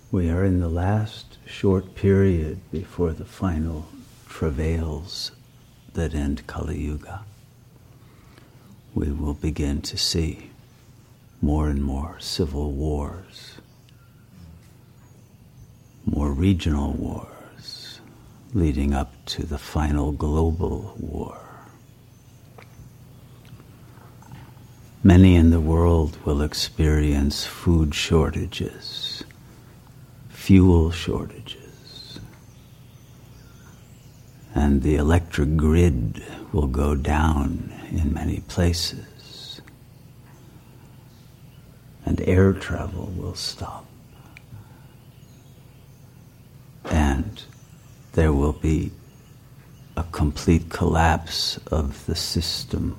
We are in the last short period before the final travails that end Kali Yuga. We will begin to see more and more civil wars, more regional wars, leading up to the final global war. Many in the world will experience food shortages, fuel shortages, and the electric grid will go down in many places, and air travel will stop, and there will be a complete collapse of the system,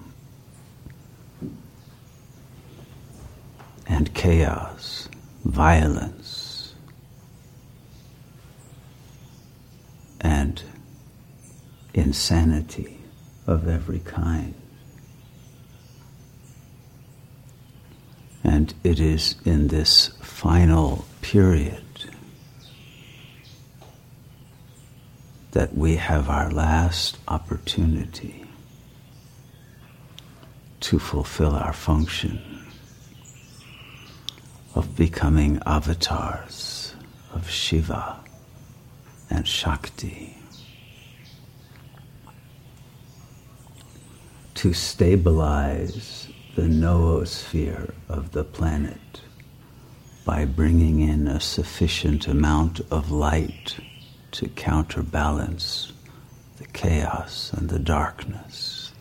and chaos, violence, and insanity of every kind. And it is in this final period that we have our last opportunity to fulfill our function of becoming avatars of Shiva and Shakti, to stabilize the noosphere of the planet by bringing in a sufficient amount of light to counterbalance the chaos and the darkness,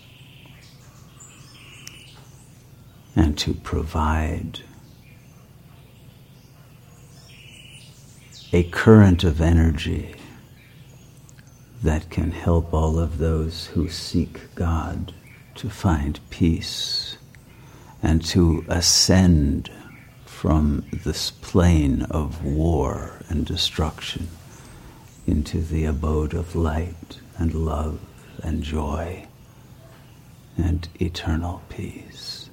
and to provide a current of energy that can help all of those who seek God to find peace and to ascend from this plane of war and destruction into the abode of light and love and joy and eternal peace.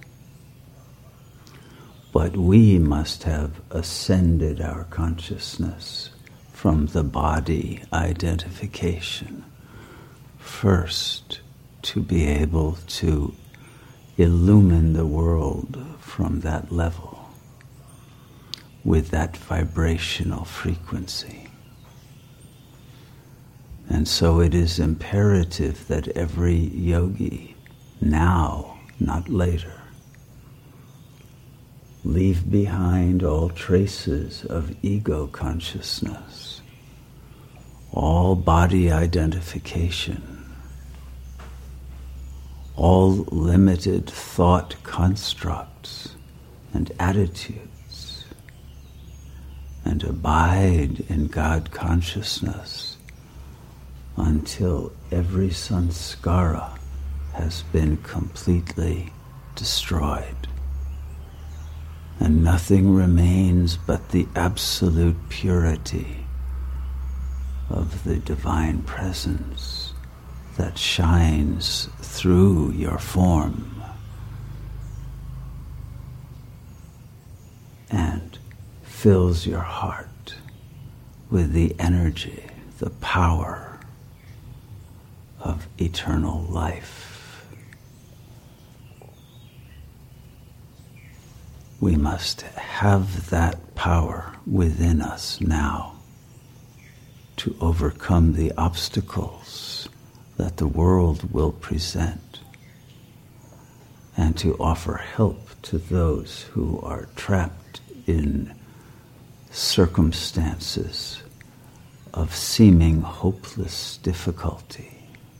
But we must have ascended our consciousness from the body identification first to be able to illumine the world from that level with that vibrational frequency. And so it is imperative that every yogi now, not later, leave behind all traces of ego consciousness, all body identification, all limited thought constructs and attitudes, and abide in God consciousness until every sanskara has been completely destroyed. And nothing remains but the absolute purity of the divine presence that shines through your form and fills your heart with the energy, the power of eternal life. We must have that power within us now to overcome the obstacles that the world will present and to offer help to those who are trapped in circumstances of seeming hopeless difficulty.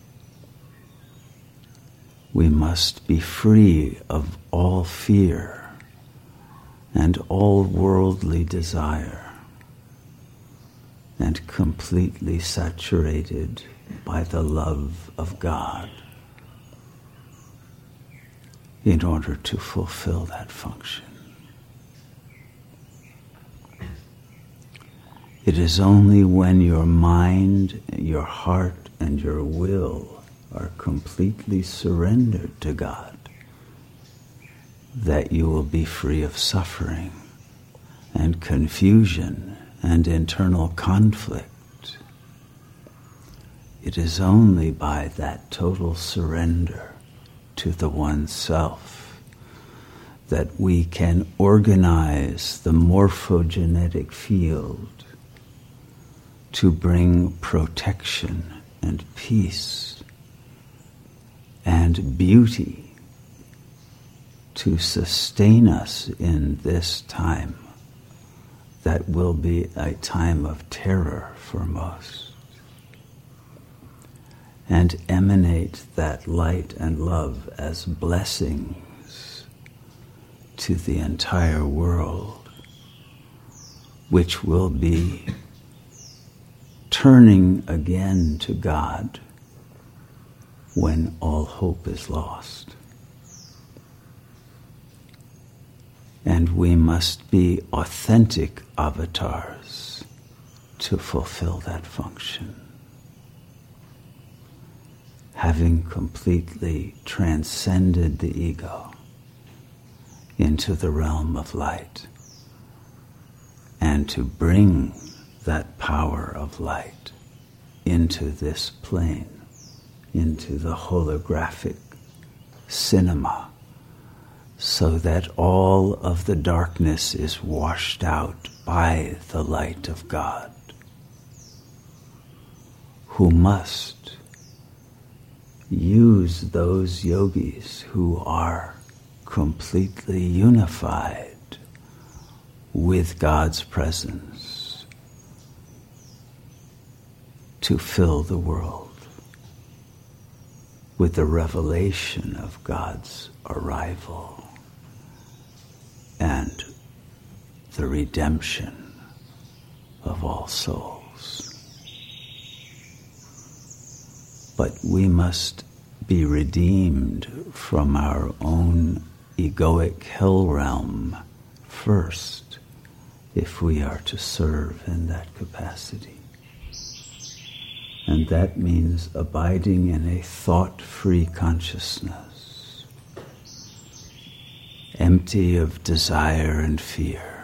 We must be free of all fear and all worldly desire, and completely saturated by the love of God in order to fulfill that function. It is only when your mind, your heart, and your will are completely surrendered to God that you will be free of suffering and confusion and internal conflict. It is only by that total surrender to the one self that we can organize the morphogenetic field to bring protection and peace and beauty to sustain us in this time that will be a time of terror for most, and emanate that light and love as blessings to the entire world, which will be turning again to God when all hope is lost. And we must be authentic avatars to fulfill that function, having completely transcended the ego into the realm of light, and to bring that power of light into this plane, into the holographic cinema, so that all of the darkness is washed out by the light of God, who must use those yogis who are completely unified with God's presence to fill the world with the revelation of God's arrival and the redemption of all souls. But we must be redeemed from our own egoic hell realm first, if we are to serve in that capacity. And that means abiding in a thought-free consciousness, empty of desire and fear,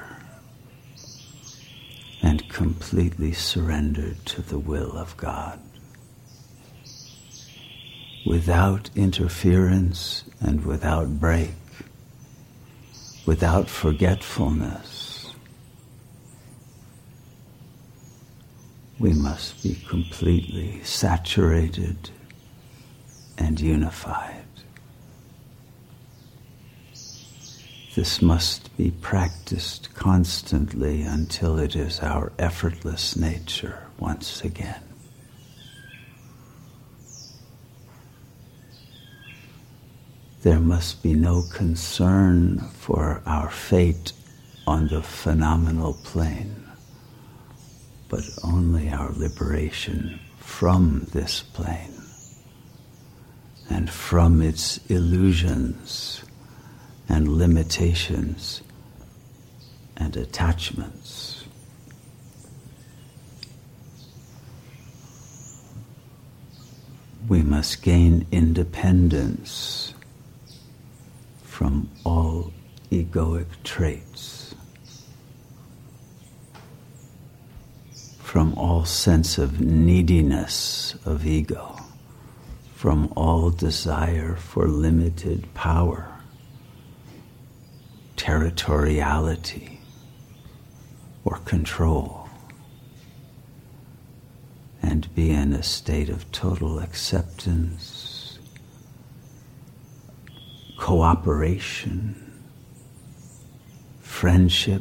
and completely surrendered to the will of God, without interference and without break, without forgetfulness. We must be completely saturated and unified. This must be practiced constantly until it is our effortless nature once again. There must be no concern for our fate on the phenomenal plane, but only our liberation from this plane and from its illusions and limitations and attachments. We must gain independence from all egoic traits, from all sense of neediness of ego, from all desire for limited power, territoriality, or control, and be in a state of total acceptance, cooperation, friendship,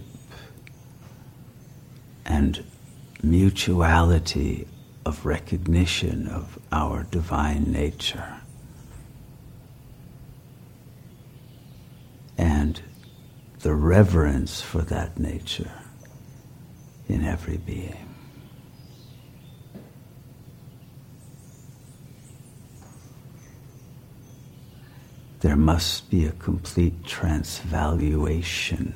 and mutuality of recognition of our divine nature, and the reverence for that nature in every being. There must be a complete transvaluation,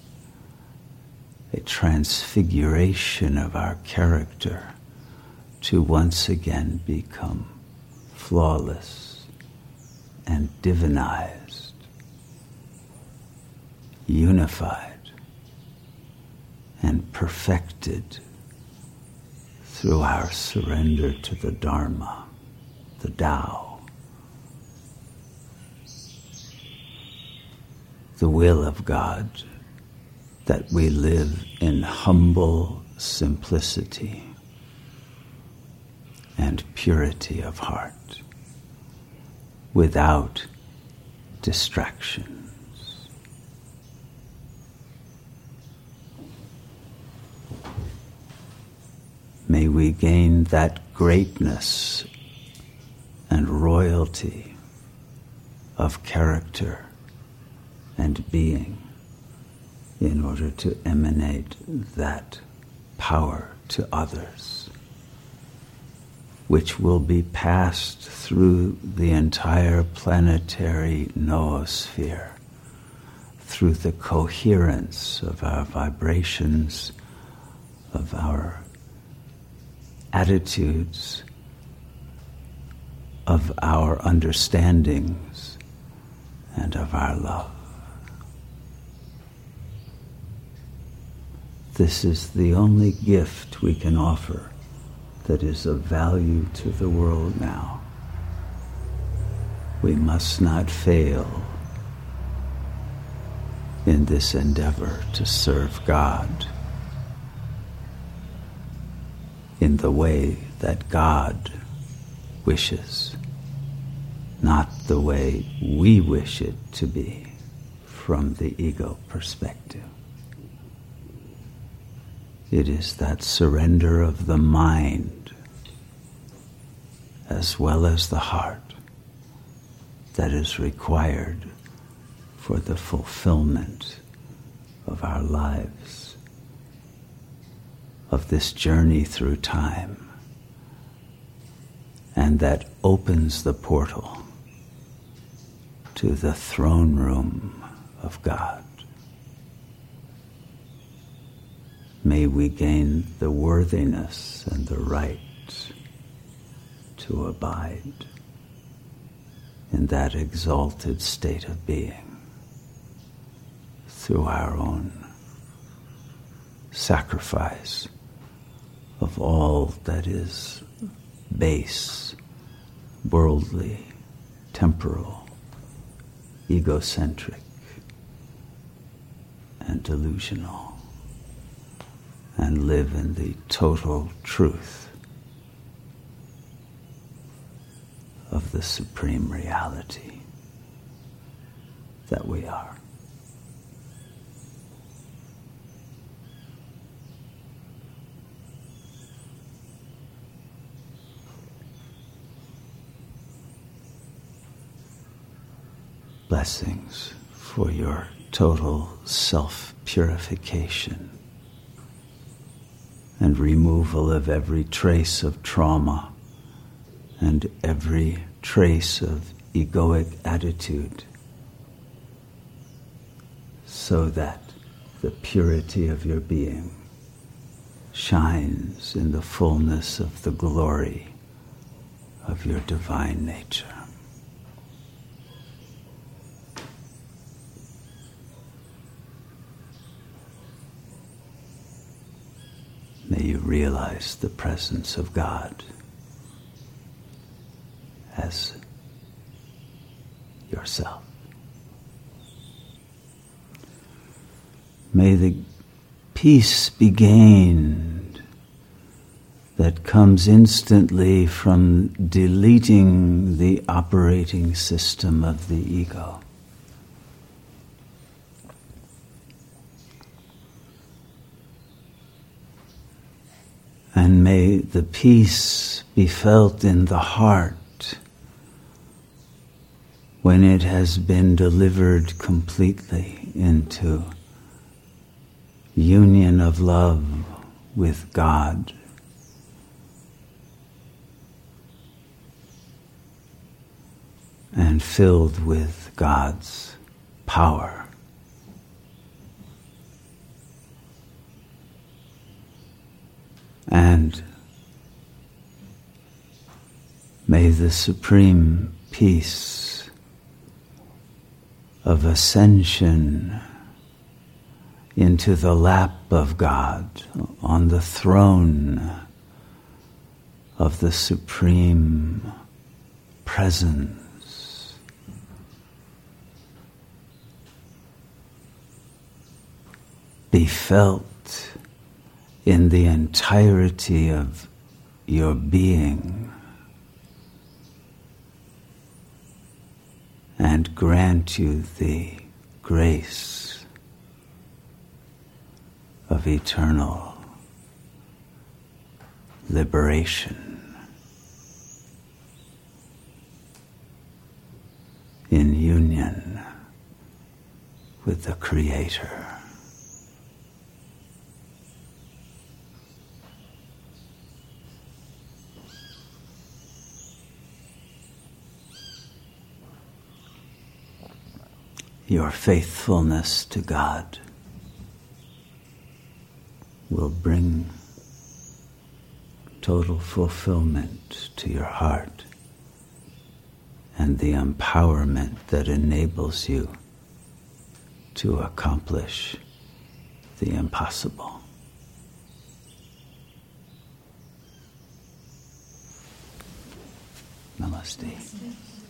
a transfiguration of our character to once again become flawless and divinized, unified and perfected through our surrender to the Dharma, the Tao, the will of God, that we live in humble simplicity and purity of heart, without distractions. May we gain that greatness and royalty of character and being in order to emanate that power to others, which will be passed through the entire planetary noosphere, through the coherence of our vibrations, of our attitudes, of our understandings, and of our love. This is the only gift we can offer that is of value to the world now. We must not fail in this endeavor to serve God in the way that God wishes, not the way we wish it to be from the ego perspective. It is that surrender of the mind as well as the heart that is required for the fulfillment of our lives, of this journey through time, and that opens the portal to the throne room of God. May we gain the worthiness and the right to abide in that exalted state of being through our own sacrifice of all that is base, worldly, temporal, egocentric, and delusional, and live in the total truth of the supreme reality that we are. Blessings for your total self-purification and removal of every trace of trauma and every trace of egoic attitude, so that the purity of your being shines in the fullness of the glory of your divine nature. May you realize the presence of God as yourself. May the peace be gained that comes instantly from deleting the operating system of the ego. And may the peace be felt in the heart when it has been delivered completely into union of love with God. And filled with God's power. And may the supreme peace of ascension into the lap of God, on the throne of the Supreme Presence. Be felt in the entirety of your being, and grant you the grace of eternal liberation in union with the Creator. Your faithfulness to God will bring total fulfillment to your heart and the empowerment that enables you to accomplish the impossible. Namaste.